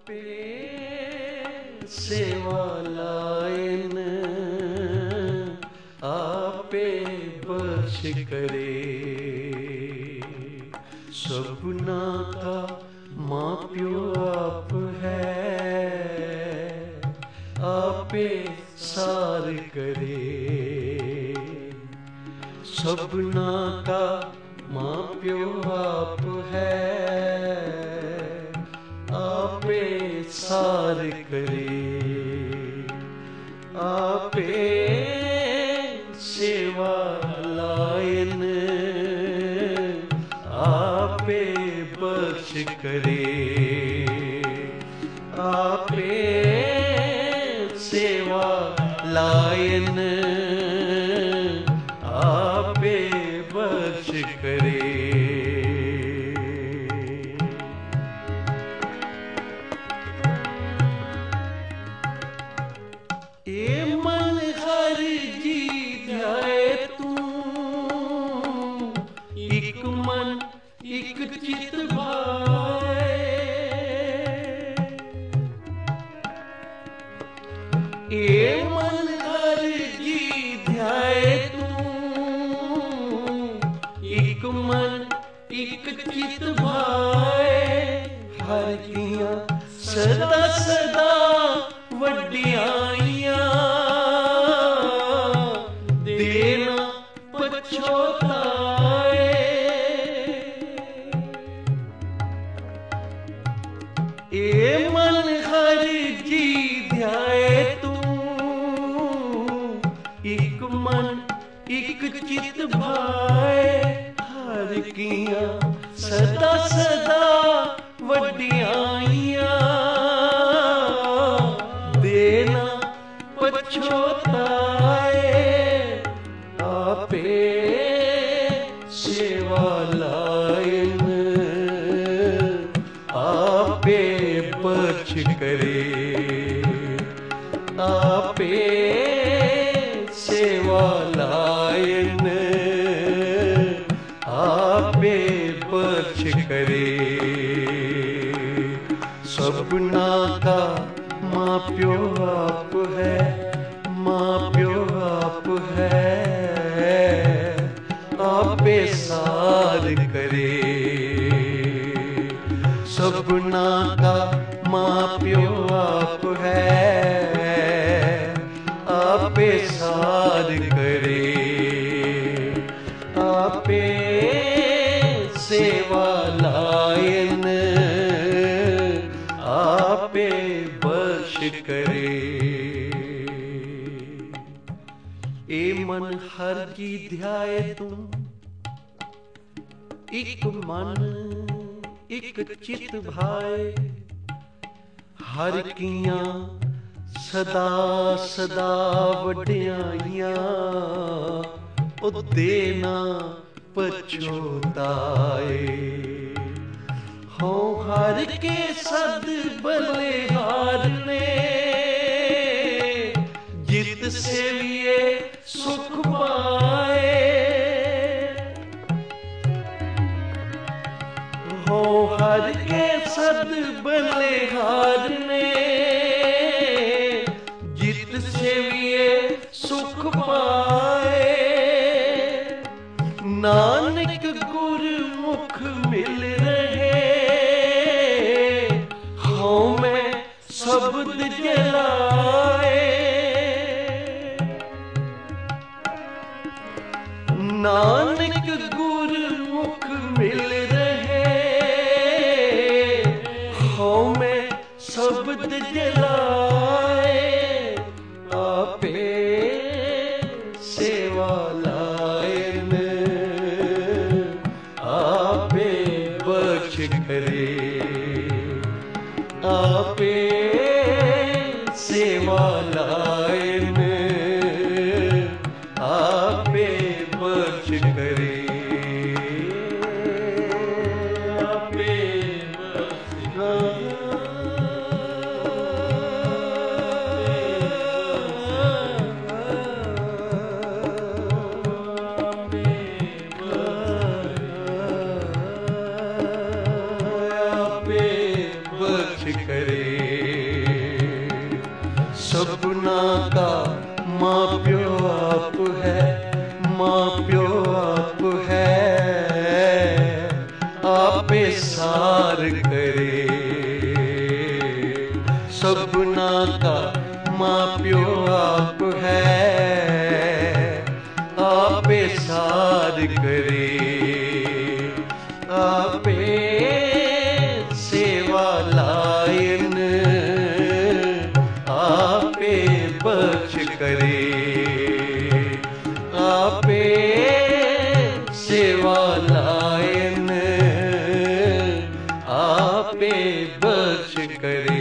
आपे सेवा लायन आपे बख्श करे। सबना का माँ प्यो आप है, आपे सार करे। सबना का माँ प्यो आप है, आपे सार करे। आपे सेवा लायन आपे बख्श करे। आपे सेवा लायन आपे बख्श करे। ए मन हर जी ध्याए तू, एक मन एक चित भाए। ए मन हर जी ध्याए तू, एक मन एक चित भाए। हर किया सदा सदा वड्डियाइयां देना पछोताए। ए मन हर जी ध्याए तू, एक मन एक चित भाए। हर किया सदा सदा वड्डियाइयां देना पछोताए। आपे सेवा लायन आपे बख्श करे। आपे सेवा लायन आपे बख्श करे। सबना का माँ प्यो आप है, माँ प्यो आप है, आपे सार करे। सबना का माँ प्यो आप है, आपे सार करे। आपे सेवा लायन आपे बख्श करे। ए मन हर जी ध्याए तू, एक मन एक चित भाए। हर किया सदा सदा वड्डियाइयां ओ देना पछोताए। हो हर के सद बलिहार ने जित सेविए सुख पाए। हो हर के सद बलिहार ने जित सेविए सुख पाए। नानक गुरमुख मिल रहे, हो मैं शब्द जलाए। नानक गुरमुख मिल रहे, हो मैं शब्द जलाए। आपे सेवा लायन आपे बख्श करे। आपे सेवा लायन आपे बख्श करे। आपे सेवा लायन आपे बख्श करे, आपे सेवा लायन आपे बख्श करे।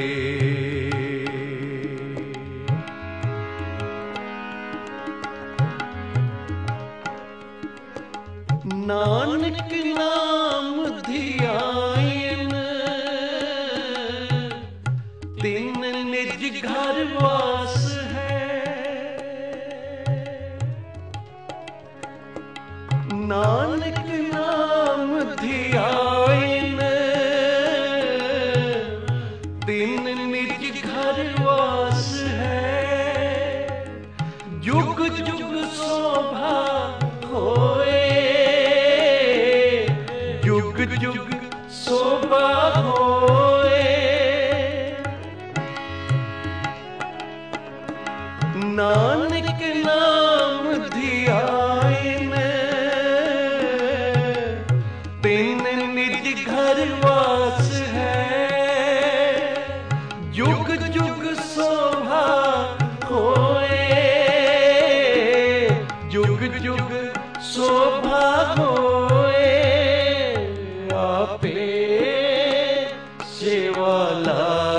नानक नाम धियायन तिन निज घर वास है। नानक नाम धियायन तिन निज घर वास है। जुग जुग शोभा होए, जुग जुग शोभा होए। नानक नाम धियायन तिन निज घर वास है। जुग जुग शोभा होए, जुग जुग शोभा होए। आपे सेवा ला